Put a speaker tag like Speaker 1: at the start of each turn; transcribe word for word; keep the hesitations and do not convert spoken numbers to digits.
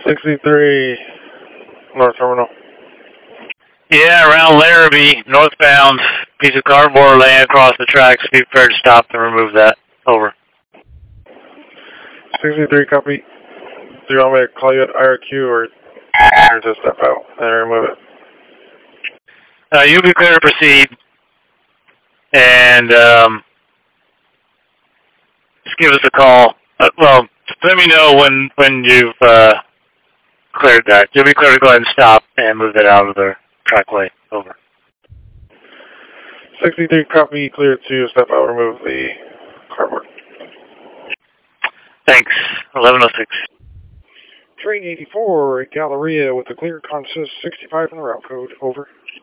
Speaker 1: sixty-three, North Terminal.
Speaker 2: Yeah, around Larrabee, northbound, piece of cardboard laying across the tracks. Be prepared to stop and remove that. Over.
Speaker 1: sixty-three, copy. Do you want me to call you at I R Q or to step out and remove it?
Speaker 2: Uh, you'll be clear to proceed. And um, just give us a call. Uh, well, just let me know when, when you've uh, cleared that. You'll be clear to go ahead and stop and move that out of the trackway. Over.
Speaker 1: sixty-three, copy. Clear to step out. Remove the cardboard.
Speaker 2: Thanks. eleven oh six.
Speaker 1: Train eighty-four, Galleria with a clear consist sixty-five in the route code. Over.